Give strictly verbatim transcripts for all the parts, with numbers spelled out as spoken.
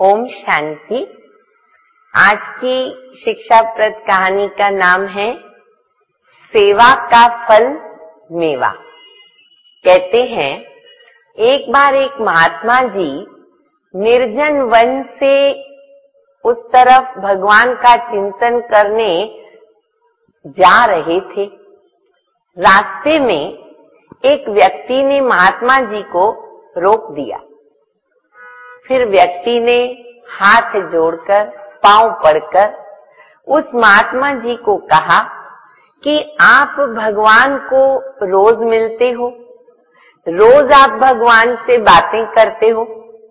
ओम शांति। आज की शिक्षाप्रद कहानी का नाम है सेवा का फल मेवा। कहते हैं एक बार एक महात्मा जी निर्जन वन से उस तरफ भगवान का चिंतन करने जा रहे थे। रास्ते में एक व्यक्ति ने महात्मा जी को रोक दिया। फिर व्यक्ति ने हाथ जोड़कर पांव पड़कर उस महात्मा जी को कहा कि आप भगवान को रोज मिलते हो, रोज आप भगवान से बातें करते हो,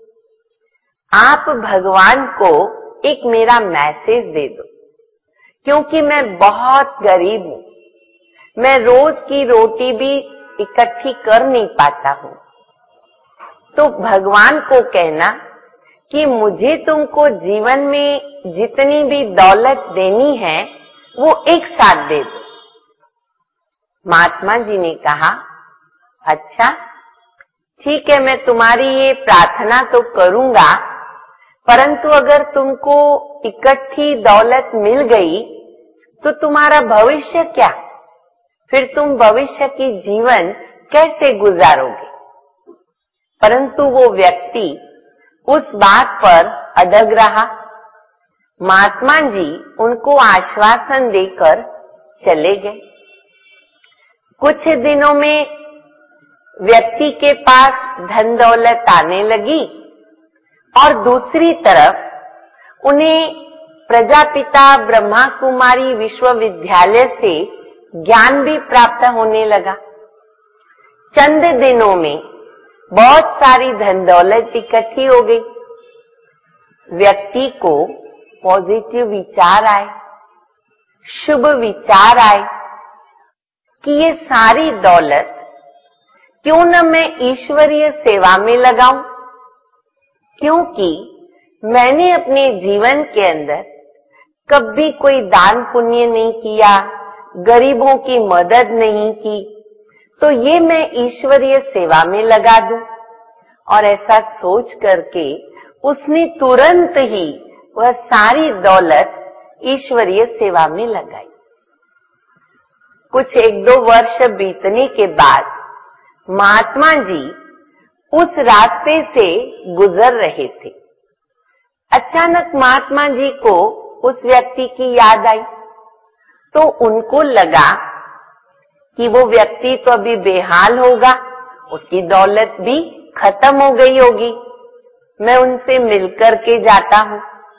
आप भगवान को एक मेरा मैसेज दे दो, क्योंकि मैं बहुत गरीब हूं, मैं रोज की रोटी भी इकट्ठी कर नहीं पाता हूं। तो भगवान को कहना कि मुझे तुमको जीवन में जितनी भी दौलत देनी है वो एक साथ दे दो। महात्मा जी ने कहा, अच्छा ठीक है, मैं तुम्हारी ये प्रार्थना तो करूंगा, परंतु अगर तुमको इकट्ठी दौलत मिल गई तो तुम्हारा भविष्य क्या? फिर तुम भविष्य की जीवन कैसे गुजारोगे? परंतु वो व्यक्ति उस बात पर अडग रहा। महात्मा जी उनको आश्वासन देकर चले गए। कुछ दिनों में व्यक्ति के पास धन दौलत आने लगी और दूसरी तरफ उन्हें प्रजापिता ब्रह्मा कुमारी विश्वविद्यालय से ज्ञान भी प्राप्त होने लगा। चंद दिनों में बहुत सारी धन दौलत इकट्ठी हो गई। व्यक्ति को पॉजिटिव विचार आए, शुभ विचार आए कि ये सारी दौलत क्यों न मैं ईश्वरीय सेवा में लगाऊं, क्योंकि मैंने अपने जीवन के अंदर कभी कोई दान पुण्य नहीं किया, गरीबों की मदद नहीं की, तो ये मैं ईश्वरीय सेवा में लगा दूं। और ऐसा सोच करके उसने तुरंत ही वह सारी दौलत ईश्वरीय सेवा में लगाई। कुछ एक दो वर्ष बीतने के बाद महात्मा जी उस रास्ते से गुजर रहे थे। अचानक महात्मा जी को उस व्यक्ति की याद आई, तो उनको लगा कि वो व्यक्ति तो अभी बेहाल होगा, उसकी दौलत भी खत्म हो गई होगी, मैं उनसे मिलकर के जाता हूं।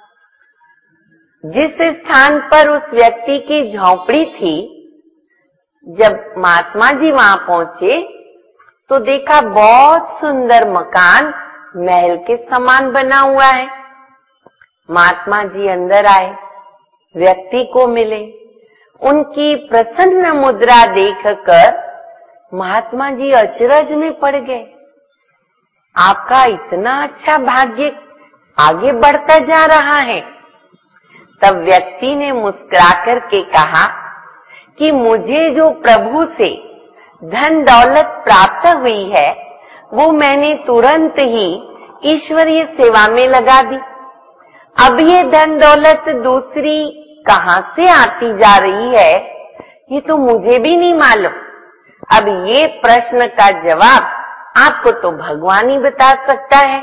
जिस स्थान पर उस व्यक्ति की झोंपड़ी थी, जब महात्मा जी वहां पहुंचे तो देखा बहुत सुंदर मकान महल के समान बना हुआ है। महात्मा जी अंदर आए, व्यक्ति को मिले। उनकी प्रसन्न मुद्रा देखकर महात्मा जी अचरज में पड़ गए। आपका इतना अच्छा भाग्य आगे बढ़ता जा रहा है। तब व्यक्ति ने मुस्कुराकर के कहा कि मुझे जो प्रभु से धन दौलत प्राप्त हुई है वो मैंने तुरंत ही ईश्वरीय सेवा में लगा दी। अब ये धन दौलत दूसरी कहां से आती जा रही है ये तो मुझे भी नहीं मालूम। अब ये प्रश्न का जवाब आपको तो भगवान ही बता सकता है।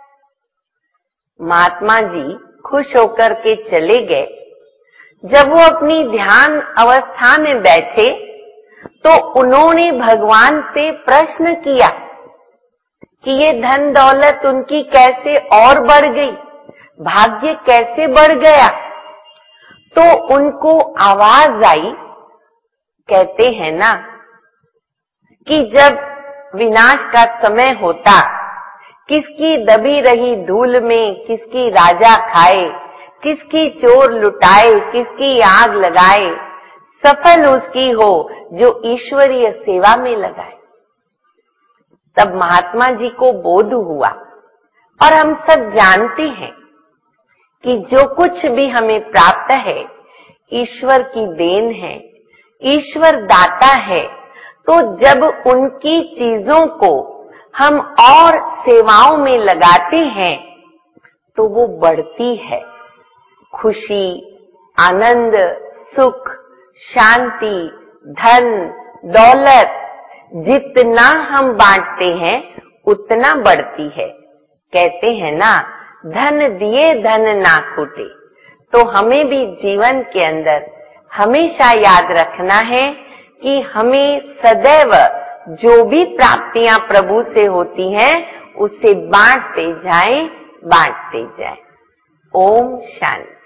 महात्मा जी खुश होकर के चले गए। जब वो अपनी ध्यान अवस्था में बैठे तो उन्होंने भगवान से प्रश्न किया कि ये धन दौलत उनकी कैसे और बढ़ गई, भाग्य कैसे बढ़ गया। तो उनको आवाज आई, कहते हैं ना कि जब विनाश का समय होता, किसकी दबी रही धूल में किसकी राजा खाए, किसकी चोर लुटाए, किसकी आग लगाए, सफल उसकी हो जो ईश्वरीय सेवा में लगाए। तब महात्मा जी को बोध हुआ। और हम सब जानते हैं कि जो कुछ भी हमें प्राप्त है ईश्वर की देन है, ईश्वर दाता है। तो जब उनकी चीजों को हम और सेवाओं में लगाते हैं तो वो बढ़ती है। खुशी, आनंद, सुख, शांति, धन, दौलत जितना हम बांटते हैं उतना बढ़ती है। कहते हैं ना, धन दिए धन ना छूटे। तो हमें भी जीवन के अंदर हमेशा याद रखना है कि हमें सदैव जो भी प्राप्तियां प्रभु से होती हैं उसे बांटते जाएं, बांटते जाएं। ओम शांति।